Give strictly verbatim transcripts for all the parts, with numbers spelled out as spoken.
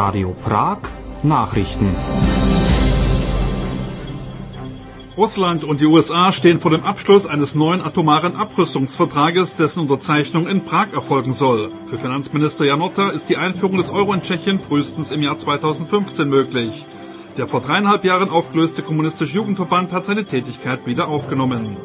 Radio Prag Nachrichten. Russland und die U S A stehen vor dem Abschluss eines neuen atomaren Abrüstungsvertrages, dessen Unterzeichnung in Prag erfolgen soll. Für Finanzminister Janota ist die Einführung des Euro in Tschechien frühestens im Jahr zweitausendfünfzehn möglich. Der vor dreieinhalb Jahren aufgelöste kommunistische Jugendverband hat seine Tätigkeit wieder aufgenommen.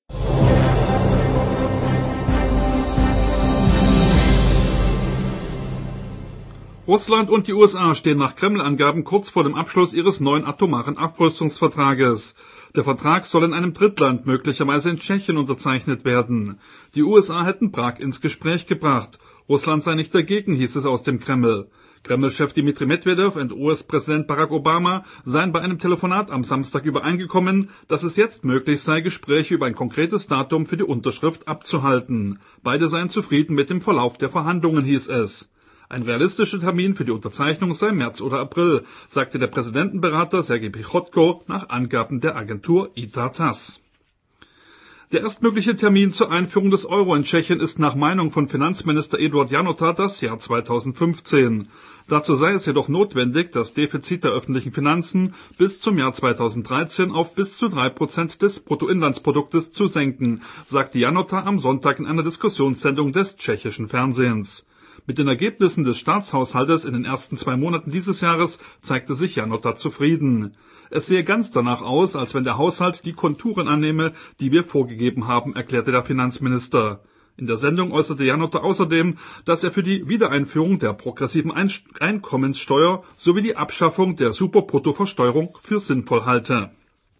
Russland und die U S A stehen nach Kreml-Angaben kurz vor dem Abschluss ihres neuen atomaren Abrüstungsvertrages. Der Vertrag soll in einem Drittland, möglicherweise in Tschechien, unterzeichnet werden. Die U S A hätten Prag ins Gespräch gebracht. Russland sei nicht dagegen, hieß es aus dem Kreml. Kreml-Chef Dmitri Medvedev und U S-Präsident Barack Obama seien bei einem Telefonat am Samstag übereingekommen, dass es jetzt möglich sei, Gespräche über ein konkretes Datum für die Unterschrift abzuhalten. Beide seien zufrieden mit dem Verlauf der Verhandlungen, hieß es. Ein realistischer Termin für die Unterzeichnung sei März oder April, sagte der Präsidentenberater Sergei Pichotko nach Angaben der Agentur I T A T A S S. Der erstmögliche Termin zur Einführung des Euro in Tschechien ist nach Meinung von Finanzminister Eduard Janota das Jahr zweitausendfünfzehn. Dazu sei es jedoch notwendig, das Defizit der öffentlichen Finanzen bis zum Jahr zweitausenddreizehn auf bis zu drei Prozent des Bruttoinlandsproduktes zu senken, sagte Janota am Sonntag in einer Diskussionssendung des tschechischen Fernsehens. Mit den Ergebnissen des Staatshaushaltes in den ersten zwei Monaten dieses Jahres zeigte sich Janota zufrieden. Es sehe ganz danach aus, als wenn der Haushalt die Konturen annehme, die wir vorgegeben haben, erklärte der Finanzminister. In der Sendung äußerte Janota außerdem, dass er für die Wiedereinführung der progressiven Einkommenssteuer sowie die Abschaffung der Superbruttoversteuerung für sinnvoll halte.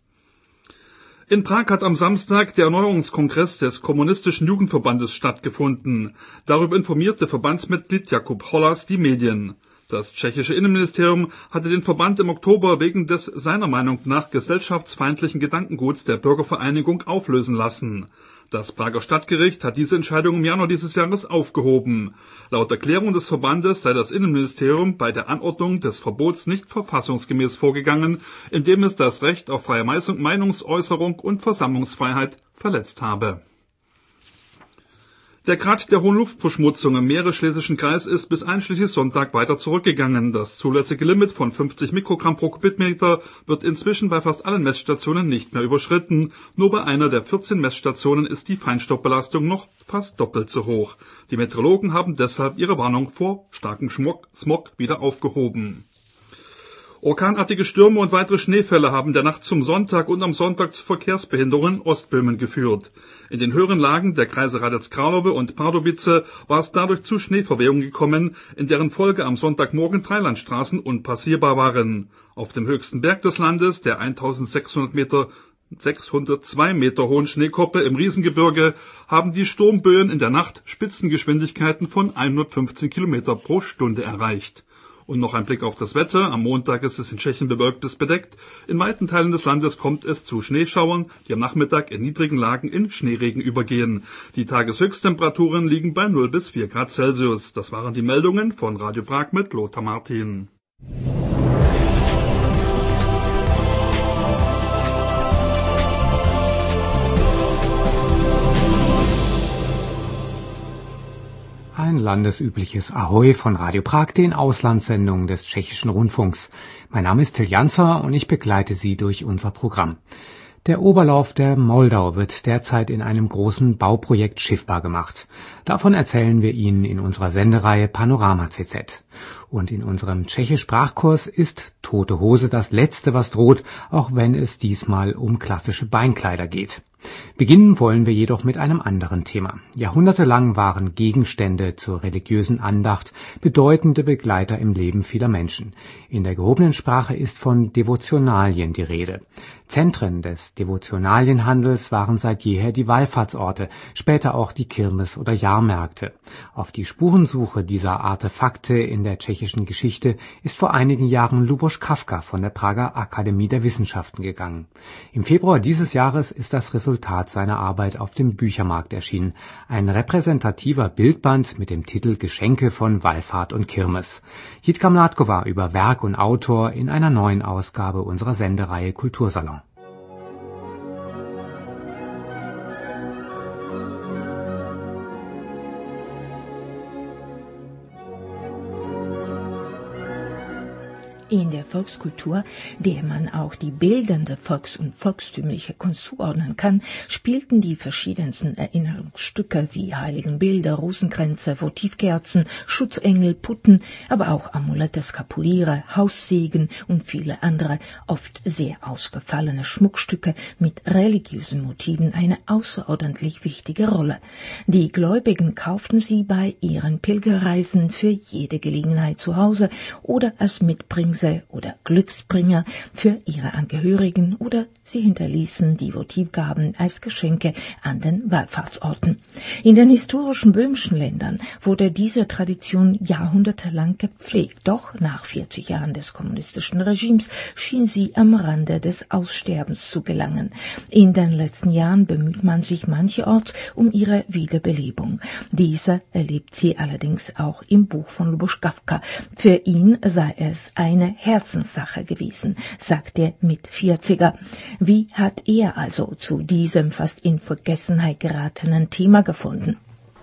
In Prag hat am Samstag der Erneuerungskongress des Kommunistischen Jugendverbandes stattgefunden. Darüber informierte Verbandsmitglied Jakub Hollas die Medien. Das tschechische Innenministerium hatte den Verband im Oktober wegen des seiner Meinung nach gesellschaftsfeindlichen Gedankenguts der Bürgervereinigung auflösen lassen. Das Prager Stadtgericht hat diese Entscheidung im Januar dieses Jahres aufgehoben. Laut Erklärung des Verbandes sei das Innenministerium bei der Anordnung des Verbots nicht verfassungsgemäß vorgegangen, indem es das Recht auf freie Meinungsäußerung und Versammlungsfreiheit verletzt habe. Der Grad der hohen Luftverschmutzung im Mährisch-Schlesischen Kreis ist bis einschließlich Sonntag weiter zurückgegangen. Das zulässige Limit von fünfzig Mikrogramm pro Kubikmeter wird inzwischen bei fast allen Messstationen nicht mehr überschritten. Nur bei einer der vierzehn Messstationen ist die Feinstaubbelastung noch fast doppelt so hoch. Die Meteorologen haben deshalb ihre Warnung vor starkem Smog, Smog wieder aufgehoben. Orkanartige Stürme und weitere Schneefälle haben der Nacht zum Sonntag und am Sonntag zu Verkehrsbehinderungen in Ostböhmen geführt. In den höheren Lagen der Kreise Hradec-Králové und Pardubice war es dadurch zu Schneeverwehungen gekommen, in deren Folge am Sonntagmorgen drei Landstraßen unpassierbar waren. Auf dem höchsten Berg des Landes, der eintausendsechshundert Meter sechshundertzwei Meter hohen Schneekoppe im Riesengebirge, haben die Sturmböen in der Nacht Spitzengeschwindigkeiten von hundertfünfzehn Kilometer pro Stunde erreicht. Und noch ein Blick auf das Wetter. Am Montag ist es in Tschechien bewölkt bis bedeckt. In weiten Teilen des Landes kommt es zu Schneeschauern, die am Nachmittag in niedrigen Lagen in Schneeregen übergehen. Die Tageshöchsttemperaturen liegen bei null bis vier Grad Celsius. Das waren die Meldungen von Radio Prag mit Lothar Martin. Ein landesübliches Ahoi von Radio Prag, den Auslandssendungen des tschechischen Rundfunks. Mein Name ist Till Janzer und ich begleite Sie durch unser Programm. Der Oberlauf der Moldau wird derzeit in einem großen Bauprojekt schiffbar gemacht. Davon erzählen wir Ihnen in unserer Sendereihe Panorama C Z. Und in unserem Tschechisch-Sprachkurs ist Tote Hose das Letzte, was droht, auch wenn es diesmal um klassische Beinkleider geht. Beginnen wollen wir jedoch mit einem anderen Thema. Jahrhundertelang waren Gegenstände zur religiösen Andacht bedeutende Begleiter im Leben vieler Menschen. In der gehobenen Sprache ist von Devotionalien die Rede. Zentren des Devotionalienhandels waren seit jeher die Wallfahrtsorte, später auch die Kirmes- oder Jahrmärkte. Auf die Spurensuche dieser Artefakte in der tschechischen Geschichte ist vor einigen Jahren Luboš Kafka von der Prager Akademie der Wissenschaften gegangen. Im Februar dieses Jahres ist das Resultat seiner Arbeit auf dem Büchermarkt erschienen. Ein repräsentativer Bildband mit dem Titel Geschenke von Wallfahrt und Kirmes. Jitka Mládková über Werk und Autor in einer neuen Ausgabe unserer Sendereihe Kultursalon. In der Volkskultur, der man auch die bildende volks- und volkstümliche Kunst zuordnen kann, spielten die verschiedensten Erinnerungsstücke wie Heiligenbilder, Rosenkränze, Votivkerzen, Schutzengel, Putten, aber auch Amulette, Skapuliere, Haussegen und viele andere, oft sehr ausgefallene Schmuckstücke mit religiösen Motiven eine außerordentlich wichtige Rolle. Die Gläubigen kauften sie bei ihren Pilgerreisen für jede Gelegenheit zu Hause oder als Mitbringsel oder Glücksbringer für ihre Angehörigen oder sie hinterließen die Votivgaben als Geschenke an den Wallfahrtsorten. In den historischen böhmischen Ländern wurde diese Tradition jahrhundertelang gepflegt, doch nach vierzig Jahren des kommunistischen Regimes schien sie am Rande des Aussterbens zu gelangen. In den letzten Jahren bemüht man sich mancherorts um ihre Wiederbelebung. Diese erlebt sie allerdings auch im Buch von Luboš Kafka. Für ihn sei es eine Herzenssache gewesen, sagt der Mitvierziger. Wie hat er also zu diesem fast in Vergessenheit geratenen Thema gefunden?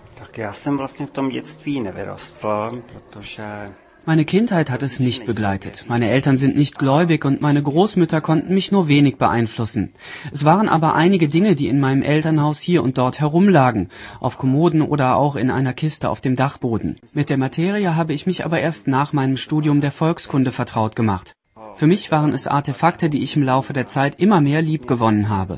Meine Kindheit hat es nicht begleitet. Meine Eltern sind nicht gläubig und meine Großmütter konnten mich nur wenig beeinflussen. Es waren aber einige Dinge, die in meinem Elternhaus hier und dort herumlagen, auf Kommoden oder auch in einer Kiste auf dem Dachboden. Mit der Materie habe ich mich aber erst nach meinem Studium der Volkskunde vertraut gemacht. Für mich waren es Artefakte, die ich im Laufe der Zeit immer mehr liebgewonnen habe.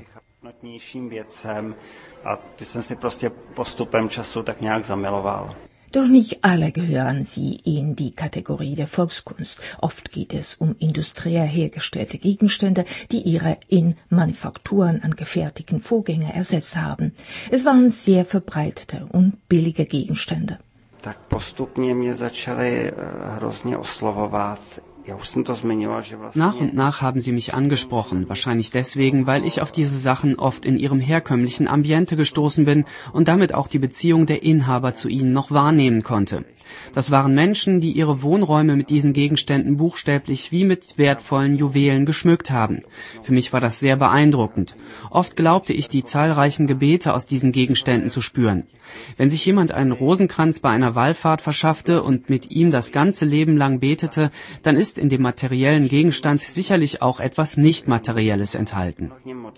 Doch nicht alle gehören sie in die Kategorie der Volkskunst. Oft geht es um industriell hergestellte Gegenstände, die ihre in Manufakturen angefertigten Vorgänger ersetzt haben. Es waren sehr verbreitete und billige Gegenstände. Tak postupně mě začaly hrozně oslovovat. Nach und nach haben sie mich angesprochen, wahrscheinlich deswegen, weil ich auf diese Sachen oft in ihrem herkömmlichen Ambiente gestoßen bin und damit auch die Beziehung der Inhaber zu ihnen noch wahrnehmen konnte. Das waren Menschen, die ihre Wohnräume mit diesen Gegenständen buchstäblich wie mit wertvollen Juwelen geschmückt haben. Für mich war das sehr beeindruckend. Oft glaubte ich, die zahlreichen Gebete aus diesen Gegenständen zu spüren. Wenn sich jemand einen Rosenkranz bei einer Wallfahrt verschaffte und mit ihm das ganze Leben lang betete, dann ist in dem materiellen Gegenstand sicherlich auch etwas Nicht-Materielles enthalten.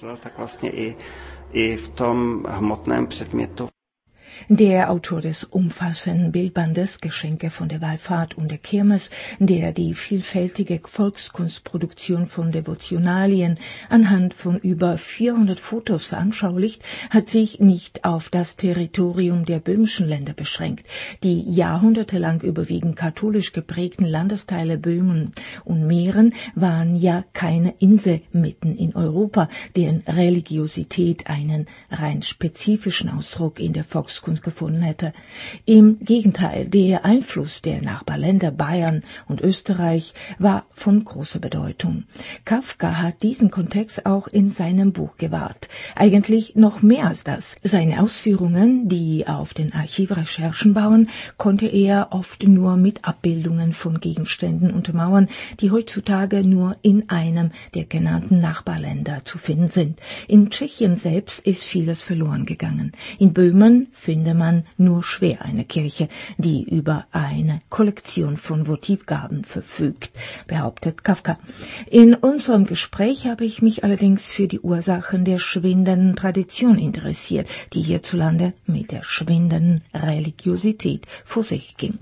Der Autor des umfassenden Bildbandes Geschenke von der Wallfahrt und der Kirmes, der die vielfältige Volkskunstproduktion von Devotionalien anhand von über vierhundert Fotos veranschaulicht, hat sich nicht auf das Territorium der böhmischen Länder beschränkt. Die jahrhundertelang überwiegend katholisch geprägten Landesteile Böhmen und Mähren waren ja keine Insel mitten in Europa, deren Religiosität einen rein spezifischen Ausdruck in der Volkskunst gefunden hätte. Im Gegenteil, der Einfluss der Nachbarländer Bayern und Österreich war von großer Bedeutung. Kafka hat diesen Kontext auch in seinem Buch gewahrt. Eigentlich noch mehr als das. Seine Ausführungen, die auf den Archivrecherchen bauen, konnte er oft nur mit Abbildungen von Gegenständen untermauern, die heutzutage nur in einem der genannten Nachbarländer zu finden sind. In Tschechien selbst ist vieles verloren gegangen. In Böhmen findet man nur schwer eine Kirche, die über eine Kollektion von Votivgaben verfügt, behauptet Kafka. In unserem Gespräch habe ich mich allerdings für die Ursachen der schwindenden Tradition interessiert, die hierzulande mit der schwindenden Religiosität vor sich ging.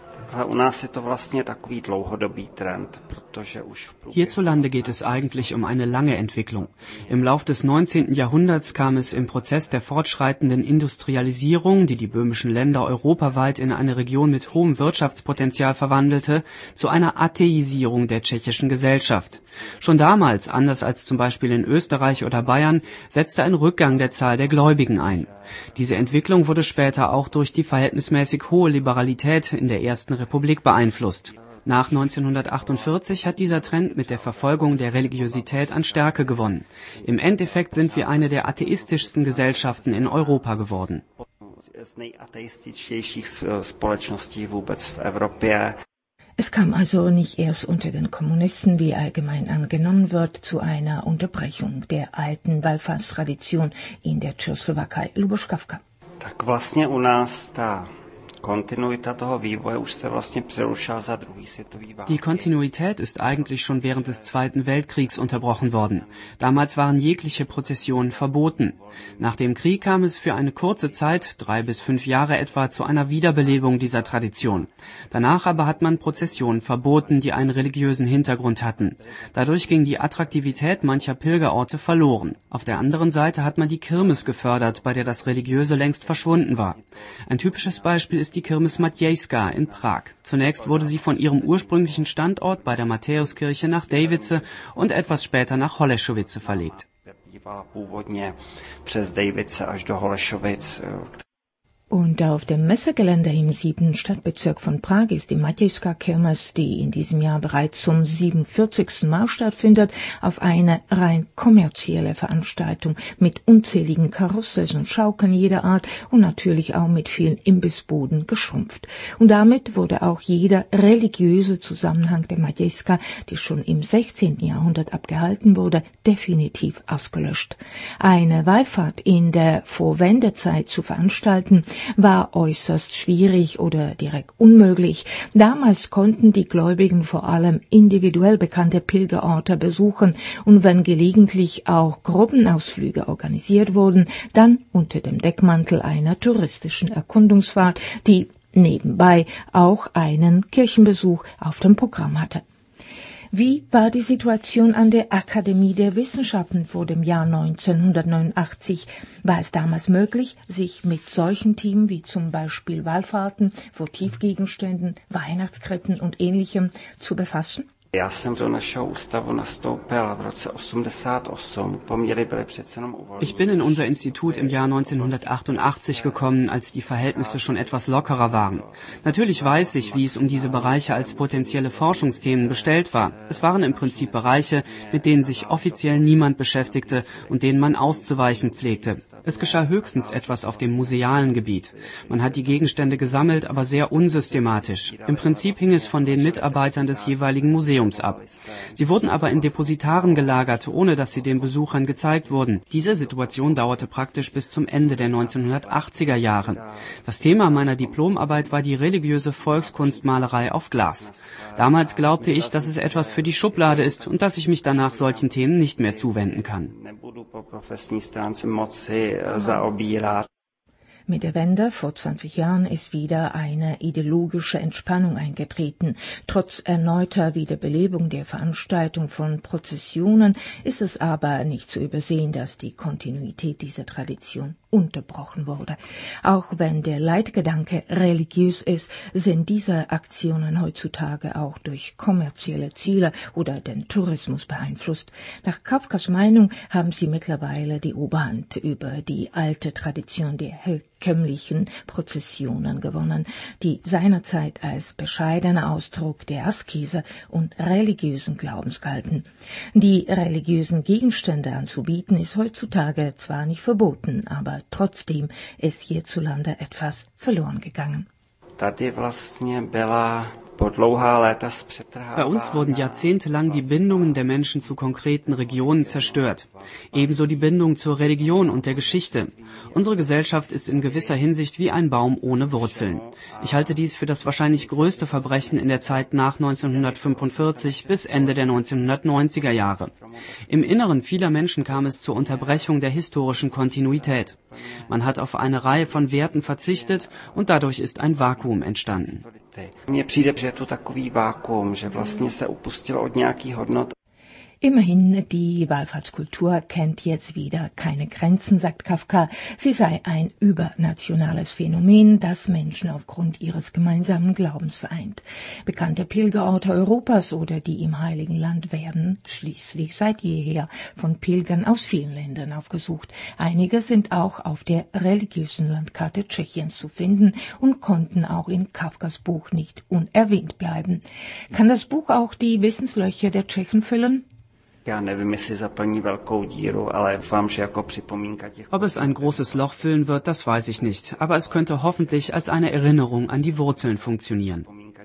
Hierzulande geht es eigentlich um eine lange Entwicklung. Im Lauf des neunzehnten Jahrhunderts kam es im Prozess der fortschreitenden Industrialisierung, die die böhmischen Länder europaweit in eine Region mit hohem Wirtschaftspotenzial verwandelte, zu einer Atheisierung der tschechischen Gesellschaft. Schon damals, anders als zum Beispiel in Österreich oder Bayern, setzte ein Rückgang der Zahl der Gläubigen ein. Diese Entwicklung wurde später auch durch die verhältnismäßig hohe Liberalität in der Ersten Republik beeinflusst. Nach neunzehnhundertachtundvierzig hat dieser Trend mit der Verfolgung der Religiosität an Stärke gewonnen. Im Endeffekt sind wir eine der atheistischsten Gesellschaften in Europa geworden. Es kam also nicht erst unter den Kommunisten, wie allgemein angenommen wird, zu einer Unterbrechung der alten Wallfahrtstradition in der Tschechoslowakei. Luboš Kafka. Tak vlastně u nás ta Die Kontinuität ist eigentlich schon während des Zweiten Weltkriegs unterbrochen worden. Damals waren jegliche Prozessionen verboten. Nach dem Krieg kam es für eine kurze Zeit, drei bis fünf Jahre etwa, zu einer Wiederbelebung dieser Tradition. Danach aber hat man Prozessionen verboten, die einen religiösen Hintergrund hatten. Dadurch ging die Attraktivität mancher Pilgerorte verloren. Auf der anderen Seite hat man die Kirmes gefördert, bei der das Religiöse längst verschwunden war. Ein typisches Beispiel ist die Kirmes Matějská in Prag. Zunächst wurde sie von ihrem ursprünglichen Standort bei der Matthäuskirche nach Dejvice und etwas später nach Holešovice verlegt. Und auf dem Messegelände im siebten Stadtbezirk von Prag ist die Matějská Kirmes, die in diesem Jahr bereits zum siebenundvierzigsten Mal stattfindet, auf eine rein kommerzielle Veranstaltung mit unzähligen Karussells und Schaukeln jeder Art und natürlich auch mit vielen Imbissbuden geschrumpft. Und damit wurde auch jeder religiöse Zusammenhang der Matějská, die schon im sechzehnten Jahrhundert abgehalten wurde, definitiv ausgelöscht. Eine Wallfahrt in der Vorwendezeit zu veranstalten, war äußerst schwierig oder direkt unmöglich. Damals konnten die Gläubigen vor allem individuell bekannte Pilgerorte besuchen und wenn gelegentlich auch Gruppenausflüge organisiert wurden, dann unter dem Deckmantel einer touristischen Erkundungsfahrt, die nebenbei auch einen Kirchenbesuch auf dem Programm hatte. Wie war die Situation an der Akademie der Wissenschaften vor dem Jahr neunzehnhundertneunundachtzig? War es damals möglich, sich mit solchen Themen wie zum Beispiel Wallfahrten, Votivgegenständen, Weihnachtskrippen und Ähnlichem zu befassen? Já jsem do našeho ústavu nastoupil v roce osmdesátosm. Poměry byly přece jenom uvolněné. Ich bin in unser Institut im Jahr neunzehnhundertachtundachtzig gekommen, als die Verhältnisse schon etwas lockerer waren. Natürlich weiß ich, wie es um diese Bereiche als potenzielle Forschungsthemen bestellt war. Es waren im Prinzip Bereiche, mit denen sich offiziell niemand beschäftigte und denen man auszuweichen pflegte. Es geschah höchstens etwas auf dem musealen Gebiet. Man hat die Gegenstände gesammelt, aber sehr unsystematisch. Im Prinzip hing es von den Mitarbeitern des jeweiligen Museums ab. Sie wurden aber in Depositaren gelagert, ohne dass sie den Besuchern gezeigt wurden. Diese Situation dauerte praktisch bis zum Ende der neunzehnhundertachtziger Jahre. Das Thema meiner Diplomarbeit war die religiöse Volkskunstmalerei auf Glas. Damals glaubte ich, dass es etwas für die Schublade ist und dass ich mich danach solchen Themen nicht mehr zuwenden kann. Mit der Wende vor zwanzig Jahren ist wieder eine ideologische Entspannung eingetreten. Trotz erneuter Wiederbelebung der Veranstaltung von Prozessionen ist es aber nicht zu übersehen, dass die Kontinuität dieser Tradition unterbrochen wurde. Auch wenn der Leitgedanke religiös ist, sind diese Aktionen heutzutage auch durch kommerzielle Ziele oder den Tourismus beeinflusst. Nach Kafkas Meinung haben sie mittlerweile die Oberhand über die alte Tradition der herkömmlichen Prozessionen gewonnen, die seinerzeit als bescheidener Ausdruck der Askese und religiösen Glaubens galten. Die religiösen Gegenstände anzubieten ist heutzutage zwar nicht verboten, aber trotzdem ist hierzulande etwas verloren gegangen. Bei uns wurden jahrzehntelang die Bindungen der Menschen zu konkreten Regionen zerstört. Ebenso die Bindung zur Religion und der Geschichte. Unsere Gesellschaft ist in gewisser Hinsicht wie ein Baum ohne Wurzeln. Ich halte dies für das wahrscheinlich größte Verbrechen in der Zeit nach neunzehnhundertfünfundvierzig bis Ende der neunzehnhundertneunziger Jahre. Im Inneren vieler Menschen kam es zur Unterbrechung der historischen Kontinuität. Man hat auf eine Reihe von Werten verzichtet und dadurch ist ein Vakuum entstanden. Mně přijde, že je to takový vákuum, že vlastně se upustilo od nějakých hodnot. Immerhin, die Wallfahrtskultur kennt jetzt wieder keine Grenzen, sagt Kafka. Sie sei ein übernationales Phänomen, das Menschen aufgrund ihres gemeinsamen Glaubens vereint. Bekannte Pilgerorte Europas oder die im Heiligen Land werden schließlich seit jeher von Pilgern aus vielen Ländern aufgesucht. Einige sind auch auf der religiösen Landkarte Tschechiens zu finden und konnten auch in Kafkas Buch nicht unerwähnt bleiben. Kann das Buch auch die Wissenslöcher der Tschechen füllen? Ob es ein großes Loch füllen wird, das weiß ich nicht. Aber es könnte hoffentlich als eine Erinnerung an die Wurzeln funktionieren.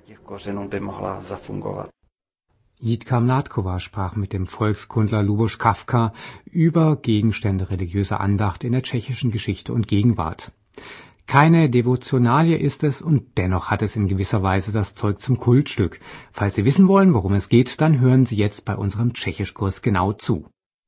Jitka Mládková sprach mit dem Volkskundler Luboš Kafka über Gegenstände religiöser Andacht in der tschechischen Geschichte und Gegenwart. Keine Devotionalie ist es und dennoch hat es in gewisser Weise das Zeug zum Kultstück. Falls Sie wissen wollen, worum es geht, dann hören Sie jetzt bei unserem Tschechischkurs genau zu.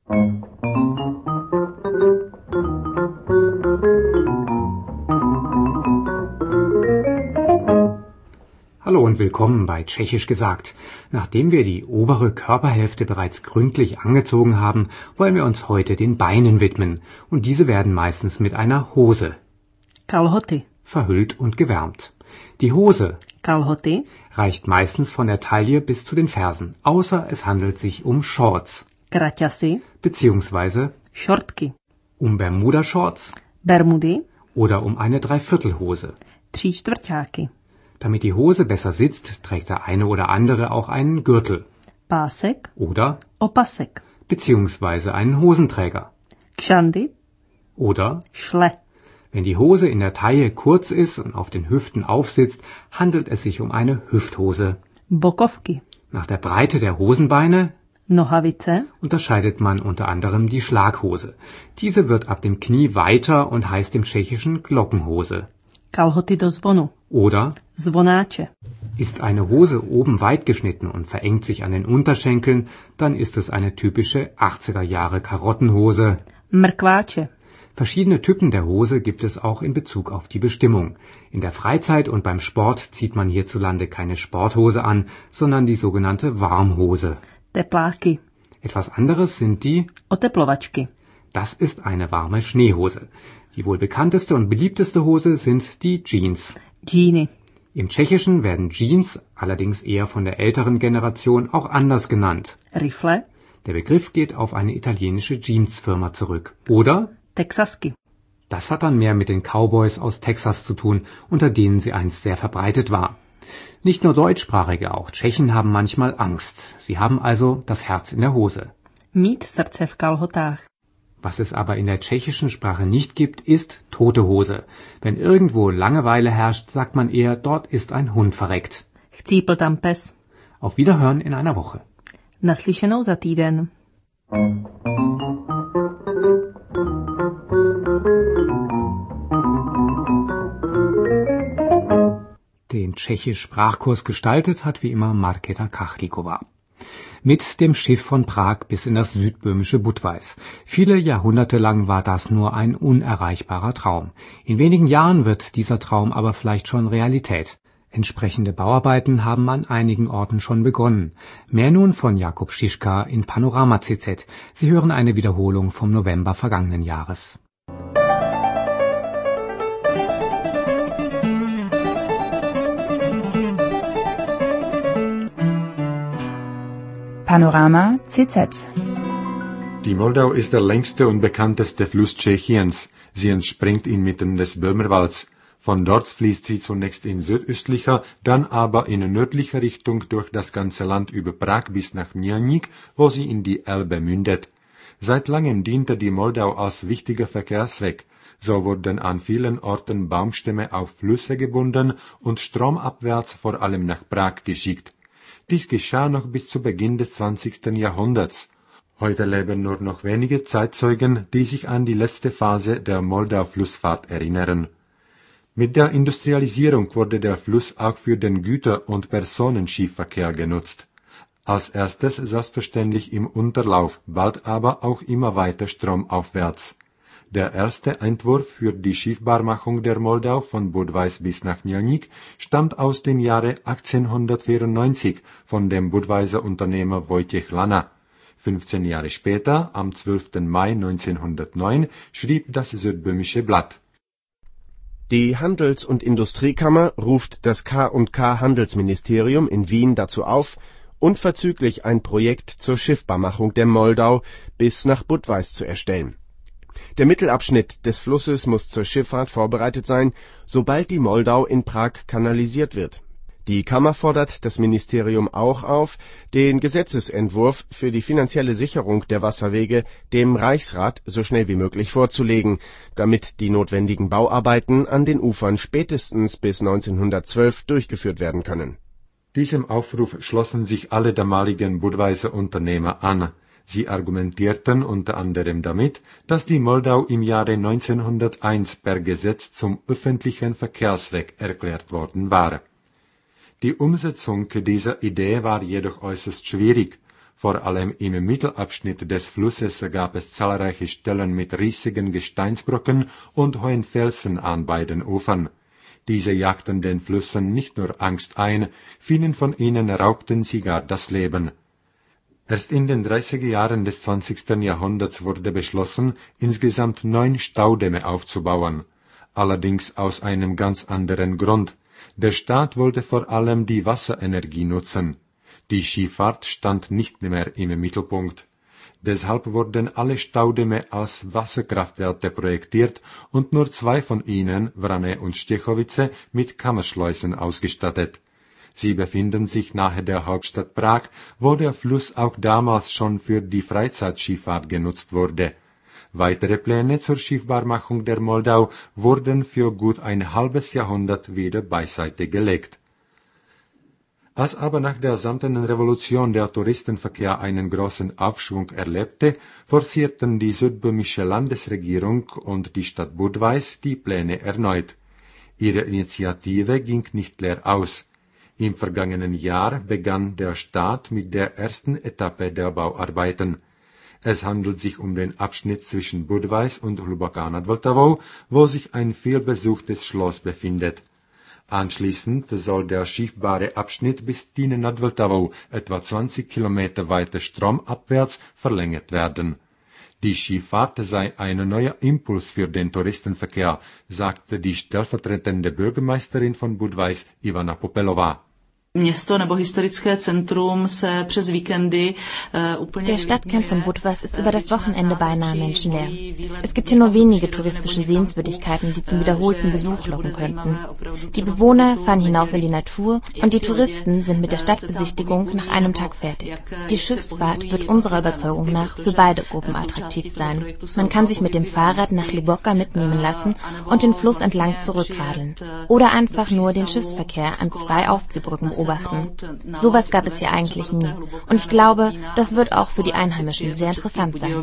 Hallo und willkommen bei Tschechisch gesagt. Nachdem wir die obere Körperhälfte bereits gründlich angezogen haben, wollen wir uns heute den Beinen widmen. Und diese werden meistens mit einer Hose Kalhoty. verhüllt und gewärmt. Die Hose Kalhoty. reicht meistens von der Taille bis zu den Fersen, außer es handelt sich um Shorts, Kraťasy. beziehungsweise Šortky. um Bermuda-Shorts Bermudy. oder um eine Dreiviertelhose. Tříčtvrťáky. Damit die Hose besser sitzt, trägt der eine oder andere auch einen Gürtel Pásek. oder Opasek. beziehungsweise einen Hosenträger Kšandy. oder, Šle. wenn die Hose in der Taille kurz ist und auf den Hüften aufsitzt, handelt es sich um eine Hüfthose. Bokovky. Nach der Breite der Hosenbeine Nohavice. unterscheidet man unter anderem die Schlaghose. Diese wird ab dem Knie weiter und heißt im Tschechischen Glockenhose. Kalhoty do zvonu. Oder Zvonáče. ist eine Hose oben weit geschnitten und verengt sich an den Unterschenkeln, dann ist es eine typische achtziger Jahre Karottenhose. Mrkváče. Verschiedene Typen der Hose gibt es auch in Bezug auf die Bestimmung. In der Freizeit und beim Sport zieht man hierzulande keine Sporthose an, sondern die sogenannte Warmhose. Tepláky. Etwas anderes sind die, Oteplovačky. das ist eine warme Schneehose. Die wohl bekannteste und beliebteste Hose sind die Jeans. Džíny. Im Tschechischen werden Jeans, allerdings eher von der älteren Generation, auch anders genannt. Rifle. Der Begriff geht auf eine italienische Jeansfirma zurück. Oder? Texasky. Das hat dann mehr mit den Cowboys aus Texas zu tun, unter denen sie einst sehr verbreitet war. Nicht nur Deutschsprachige, auch Tschechen haben manchmal Angst. Sie haben also das Herz in der Hose. Mít srdce v kalhotách. Was es aber in der tschechischen Sprache nicht gibt, ist tote Hose. Wenn irgendwo Langeweile herrscht, sagt man eher, dort ist ein Hund verreckt. Chcípl tam pes. Auf Wiederhören in einer Woche. Naslyšenou za týden. Den Tschechisch-Sprachkurs gestaltet hat wie immer Markéta Kachlíková. Mit dem Schiff von Prag bis in das südböhmische Budweis. Viele Jahrhunderte lang war das nur ein unerreichbarer Traum. In wenigen Jahren wird dieser Traum aber vielleicht schon Realität. Entsprechende Bauarbeiten haben an einigen Orten schon begonnen. Mehr nun von Jakub Šiška in Panorama C Z. Sie hören eine Wiederholung vom November vergangenen Jahres. Panorama C Z. Die Moldau ist der längste und bekannteste Fluss Tschechiens. Sie entspringt inmitten des Böhmerwalds. Von dort fließt sie zunächst in südöstlicher, dann aber in nördlicher Richtung durch das ganze Land über Prag bis nach Mělník, wo sie in die Elbe mündet. Seit langem diente die Moldau als wichtiger Verkehrsweg. So wurden an vielen Orten Baumstämme auf Flüsse gebunden und stromabwärts vor allem nach Prag geschickt. Dies geschah noch bis zu Beginn des zwanzigsten Jahrhunderts. Heute leben nur noch wenige Zeitzeugen, die sich an die letzte Phase der Moldau-Flussfahrt erinnern. Mit der Industrialisierung wurde der Fluss auch für den Güter- und Personenschiffverkehr genutzt. Als erstes selbstverständlich im Unterlauf, bald aber auch immer weiter stromaufwärts. Der erste Entwurf für die Schiffbarmachung der Moldau von Budweis bis nach Mělník stammt aus dem Jahre achtzehnhundertvierundneunzig von dem Budweiser Unternehmer Wojciech Lana. fünfzehn Jahre später, am zwölften Mai neunzehnhundertneun, schrieb das Südböhmische Blatt: Die Handels- und Industriekammer ruft das K und K Handelsministerium in Wien dazu auf, unverzüglich ein Projekt zur Schiffbarmachung der Moldau bis nach Budweis zu erstellen. Der Mittelabschnitt des Flusses muss zur Schifffahrt vorbereitet sein, sobald die Moldau in Prag kanalisiert wird. Die Kammer fordert das Ministerium auch auf, den Gesetzesentwurf für die finanzielle Sicherung der Wasserwege dem Reichsrat so schnell wie möglich vorzulegen, damit die notwendigen Bauarbeiten an den Ufern spätestens bis neunzehnhundertzwölf durchgeführt werden können. Diesem Aufruf schlossen sich alle damaligen Budweiser Unternehmer an. Sie argumentierten unter anderem damit, dass die Moldau im Jahre neunzehnhunderteins per Gesetz zum öffentlichen Verkehrsweg erklärt worden war. Die Umsetzung dieser Idee war jedoch äußerst schwierig. Vor allem im Mittelabschnitt des Flusses gab es zahlreiche Stellen mit riesigen Gesteinsbrocken und hohen Felsen an beiden Ufern. Diese jagten den Flüssen nicht nur Angst ein, vielen von ihnen raubten sie gar das Leben. Erst in den dreißiger Jahren des zwanzigsten Jahrhunderts wurde beschlossen, insgesamt neun Staudämme aufzubauen. Allerdings aus einem ganz anderen Grund. Der Staat wollte vor allem die Wasserenergie nutzen. Die Skifahrt stand nicht mehr im Mittelpunkt. Deshalb wurden alle Staudämme als Wasserkraftwerke projektiert und nur zwei von ihnen, Vrane und Stechovice, mit Kammerschleusen ausgestattet. Sie befinden sich nahe der Hauptstadt Prag, wo der Fluss auch damals schon für die Freizeitskifahrt genutzt wurde. Weitere Pläne zur Schiffbarmachung der Moldau wurden für gut ein halbes Jahrhundert wieder beiseite gelegt. Als aber nach der Samtenen Revolution der Touristenverkehr einen großen Aufschwung erlebte, forcierten die südböhmische Landesregierung und die Stadt Budweis die Pläne erneut. Ihre Initiative ging nicht leer aus. Im vergangenen Jahr begann der Staat mit der ersten Etappe der Bauarbeiten. Es handelt sich um den Abschnitt zwischen Budweis und Hluboká nad Vltavou, wo sich ein vielbesuchtes Schloss befindet. Anschließend soll der schiffbare Abschnitt bis Týn nad Vltavou, etwa zwanzig Kilometer weiter stromabwärts, verlängert werden. Die Skifahrt sei ein neuer Impuls für den Touristenverkehr, sagte die stellvertretende Bürgermeisterin von Budweis, Ivana Popelová. Město nebo historické centrum se přes víkendy úplně. Der Stadtkern von Budweis ist über das Wochenende beinahe menschenleer. Es gibt hier nur wenige touristische Sehenswürdigkeiten, die zum wiederholten Besuch locken könnten. Die Bewohner fahren hinaus in die Natur und die Touristen sind mit der Stadtbesichtigung nach einem Tag fertig. Die Schiffsfahrt wird unserer Überzeugung nach für beide Gruppen attraktiv sein. Man kann sich mit dem Fahrrad nach Hluboká mitnehmen lassen und den Fluss entlang zurückradeln. Oder einfach nur den Schiffsverkehr an zwei Aufziehbrücken beobachten. Sowas gab es hier eigentlich nie. Und ich glaube, das wird auch für die Einheimischen sehr interessant sein.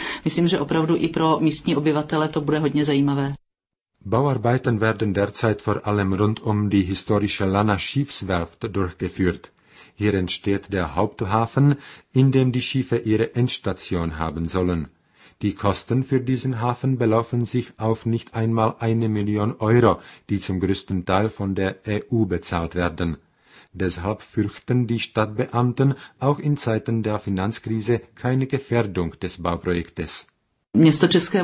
Bauarbeiten werden derzeit vor allem rund um die historische Lana Schiffswerft durchgeführt. Hier entsteht der Haupthafen, in dem die Schiffe ihre Endstation haben sollen. Die Kosten für diesen Hafen belaufen sich auf nicht einmal eine Million Euro, die zum größten Teil von der E U bezahlt werden. Deshalb fürchten die Stadtbeamten auch in Zeiten der Finanzkrise keine Gefährdung des Bauprojektes. Die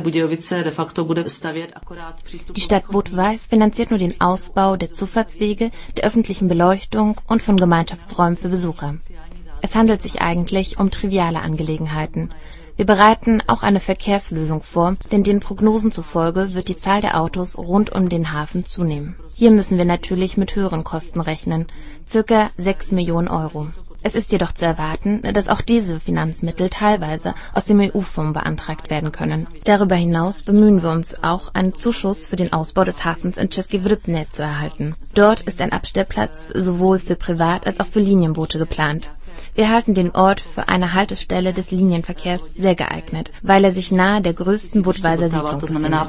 Stadt Budweis finanziert nur den Ausbau der Zufahrtswege, der öffentlichen Beleuchtung und von Gemeinschaftsräumen für Besucher. Es handelt sich eigentlich um triviale Angelegenheiten. Wir bereiten auch eine Verkehrslösung vor, denn den Prognosen zufolge wird die Zahl der Autos rund um den Hafen zunehmen. Hier müssen wir natürlich mit höheren Kosten rechnen, circa sechs Millionen Euro. Es ist jedoch zu erwarten, dass auch diese Finanzmittel teilweise aus dem E U-Fonds beantragt werden können. Darüber hinaus bemühen wir uns auch, einen Zuschuss für den Ausbau des Hafens in Český Vrbně zu erhalten. Dort ist ein Abstellplatz sowohl für Privat- als auch für Linienboote geplant. Wir halten den Ort für eine Haltestelle des Linienverkehrs sehr geeignet, weil er sich nahe der größten Budweiser Siedlung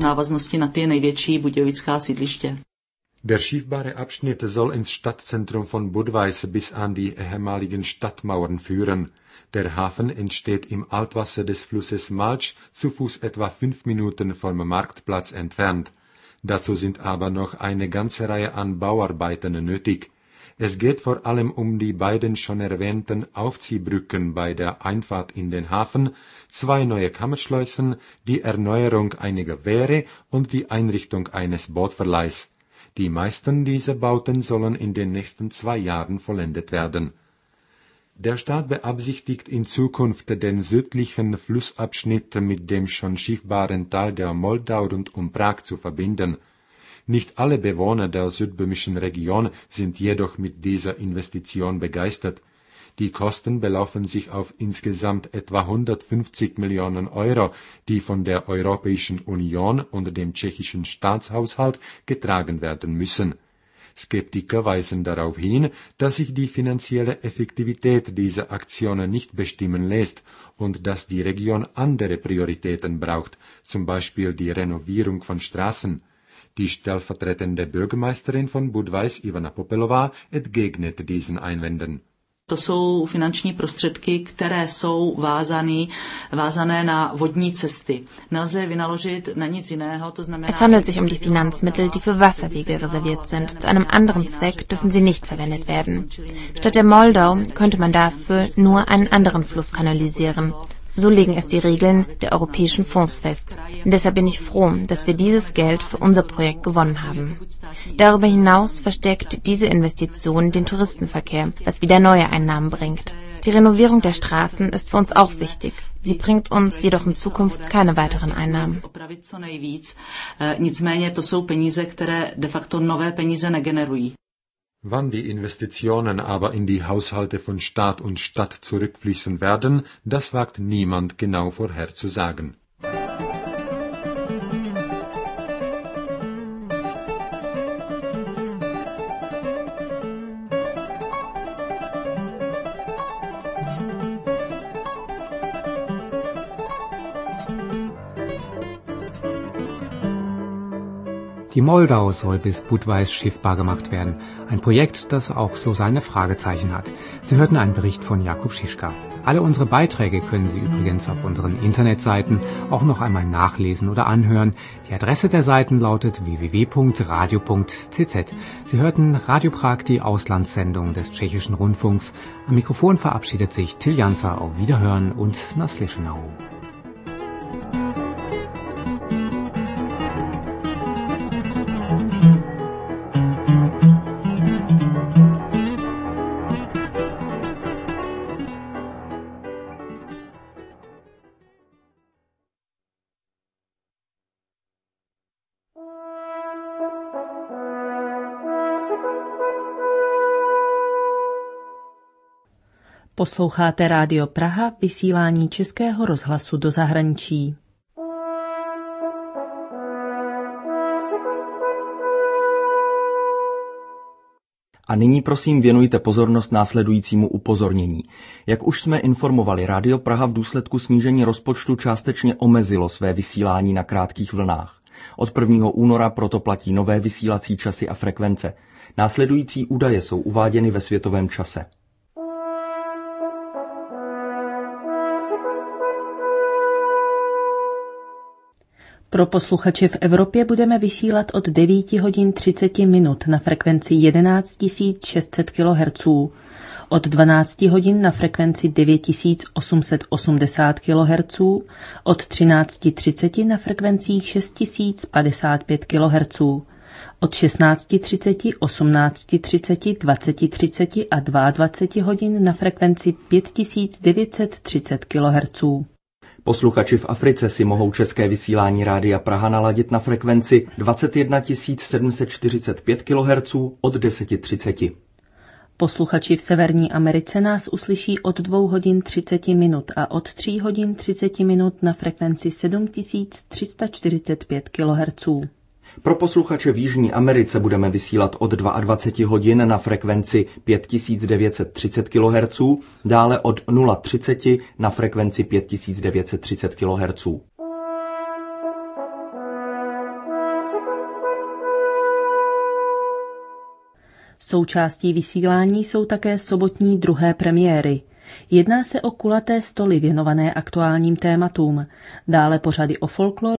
befindet. Der schiffbare Abschnitt soll ins Stadtzentrum von Budweis bis an die ehemaligen Stadtmauern führen. Der Hafen entsteht im Altwasser des Flusses Malč, zu Fuß etwa fünf Minuten vom Marktplatz entfernt. Dazu sind aber noch eine ganze Reihe an Bauarbeiten nötig. Es geht vor allem um die beiden schon erwähnten Aufziehbrücken bei der Einfahrt in den Hafen, zwei neue Kammerschleusen, die Erneuerung einiger Wehre und die Einrichtung eines Bootverleihs. Die meisten dieser Bauten sollen in den nächsten zwei Jahren vollendet werden. Der Staat beabsichtigt in Zukunft den südlichen Flussabschnitt mit dem schon schiffbaren Teil der Moldau rund um Prag zu verbinden. Nicht alle Bewohner der südböhmischen Region sind jedoch mit dieser Investition begeistert. Die Kosten belaufen sich auf insgesamt etwa hundertfünfzig Millionen Euro, die von der Europäischen Union und dem tschechischen Staatshaushalt getragen werden müssen. Skeptiker weisen darauf hin, dass sich die finanzielle Effektivität dieser Aktionen nicht bestimmen lässt und dass die Region andere Prioritäten braucht, zum Beispiel die Renovierung von Straßen. Die stellvertretende Bürgermeisterin von Budweis, Ivana Popelová, entgegnet diesen Einwänden. To jsou finanční prostředky, které jsou vázané, vázané na vodní cesty. Nelze vynaložit na nic jiného, to znamená... Es handelt sich um die Finanzmittel, die für Wasserwege reserviert sind. Zu einem anderen Zweck dürfen sie nicht verwendet werden. Statt der Moldau könnte man dafür nur einen anderen Fluss kanalisieren. So legen es die Regeln der europäischen Fonds fest. Und deshalb bin ich froh, dass wir dieses Geld für unser Projekt gewonnen haben. Darüber hinaus verstärkt diese Investition den Touristenverkehr, was wieder neue Einnahmen bringt. Die Renovierung der Straßen ist für uns auch wichtig. Sie bringt uns jedoch in Zukunft keine weiteren Einnahmen. Nicméně to jsou peníze, které de facto nové peníze negenerují. Wann die Investitionen aber in die Haushalte von Staat und Stadt zurückfließen werden, das wagt niemand genau vorherzusagen. Die Moldau soll bis Budweis schiffbar gemacht werden. Ein Projekt, das auch so seine Fragezeichen hat. Sie hörten einen Bericht von Jakub Schischka. Alle unsere Beiträge können Sie übrigens auf unseren Internetseiten auch noch einmal nachlesen oder anhören. Die Adresse der Seiten lautet w w w punkt radio punkt c z. Sie hörten Radio Prag, die Auslandssendung des Tschechischen Rundfunks. Am Mikrofon verabschiedet sich Till Janzer. Auf Wiederhören und Naslyšenou. Posloucháte Rádio Praha, vysílání Českého rozhlasu do zahraničí. A nyní prosím věnujte pozornost následujícímu upozornění. Jak už jsme informovali, Rádio Praha v důsledku snížení rozpočtu částečně omezilo své vysílání na krátkých vlnách. Od prvního února proto platí nové vysílací časy a frekvence. Následující údaje jsou uváděny ve světovém čase. Pro posluchače v Evropě budeme vysílat od devět hodin třicet minut na frekvenci jedenáct tisíc šest set kilohertzů, od dvanáct hodin na frekvenci devět tisíc osm set osmdesát kilohertzů, od třináct třicet na frekvencích šest tisíc padesát pět kilohertzů, od šestnáct třicet, osmnáct třicet, dvacet třicet a dvacet dva hodin na frekvenci pět tisíc devět set třicet kilohertzů. Posluchači v Africe si mohou české vysílání Rádia Praha naladit na frekvenci dvacet jedna tisíc sedm set čtyřicet pět kilohertzů od deset třicet. Posluchači v Severní Americe nás uslyší od dvou hodin třicet minut a od tří hodin třicet minut na frekvenci sedm tisíc tři sta čtyřicet pět kilohertzů. Pro posluchače v Jižní Americe budeme vysílat od dvacet dva hodin na frekvenci pět tisíc devět set třicet kilohertzů, dále od nula třicet na frekvenci pět tisíc devět set třicet kilohertzů. Součástí vysílání jsou také sobotní druhé premiéry. Jedná se o kulaté stoly věnované aktuálním tématům, dále pořady o folkloru,